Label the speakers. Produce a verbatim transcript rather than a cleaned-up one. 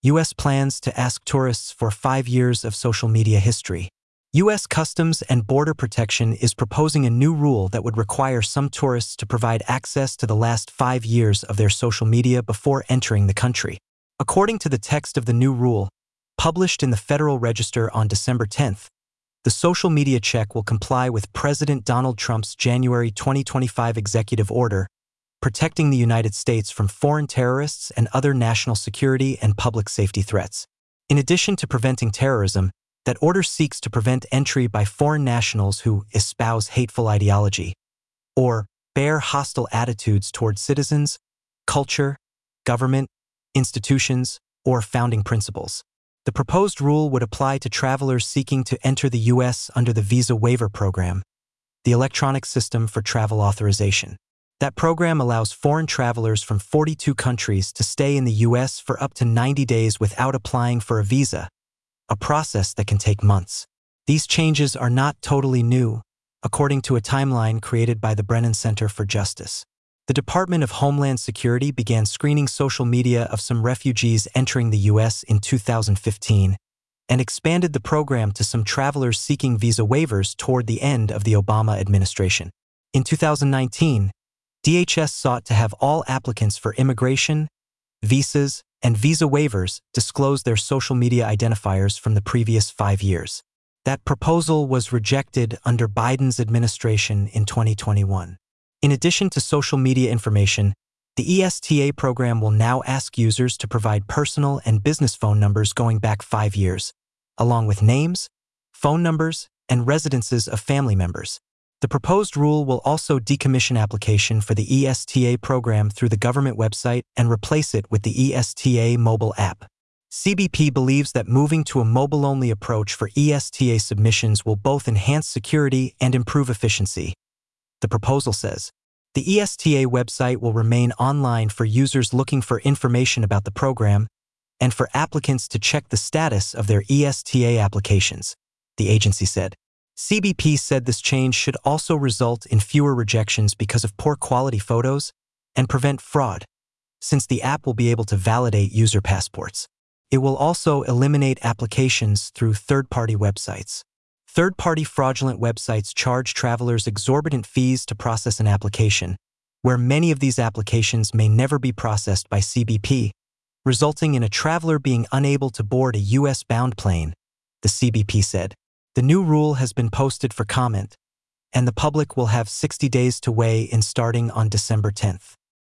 Speaker 1: U S plans to ask tourists for five years of social media history. U S Customs and Border Protection is proposing a new rule that would require some tourists to provide access to the last five years of their social media before entering the country. According to the text of the new rule, published in the Federal Register on December tenth, the social media check will comply with President Donald Trump's January twenty twenty-five executive order, protecting the United States from foreign terrorists and other national security and public safety threats. In addition to preventing terrorism, that order seeks to prevent entry by foreign nationals who espouse hateful ideology or bear hostile attitudes toward citizens, culture, government, institutions, or founding principles. The proposed rule would apply to travelers seeking to enter the U S under the Visa Waiver Program, the electronic system for travel authorization. That program allows foreign travelers from forty-two countries to stay in the U S for up to ninety days without applying for a visa, a process that can take months. These changes are not totally new, according to a timeline created by the Brennan Center for Justice. The Department of Homeland Security began screening social media of some refugees entering the U S in two thousand fifteen and expanded the program to some travelers seeking visa waivers toward the end of the Obama administration. In two thousand nineteen, D H S sought to have all applicants for immigration, visas, and visa waivers disclose their social media identifiers from the previous five years. That proposal was rejected under Biden's administration in twenty twenty-one. In addition to social media information, the E S T A program will now ask users to provide personal and business phone numbers going back five years, along with names, phone numbers, and residences of family members. The proposed rule will also decommission application for the E S T A program through the government website and replace it with the E S T A mobile app. C B P believes that moving to a mobile-only approach for E S T A submissions will both enhance security and improve efficiency. The proposal says, the E S T A website will remain online for users looking for information about the program and for applicants to check the status of their E S T A applications, the agency said. C B P said this change should also result in fewer rejections because of poor quality photos and prevent fraud, since the app will be able to validate user passports. It will also eliminate applications through third-party websites. Third-party fraudulent websites charge travelers exorbitant fees to process an application, where many of these applications may never be processed by C B P, resulting in a traveler being unable to board a U S-bound plane, the C B P said. The new rule has been posted for comment, and the public will have sixty days to weigh in starting on December tenth.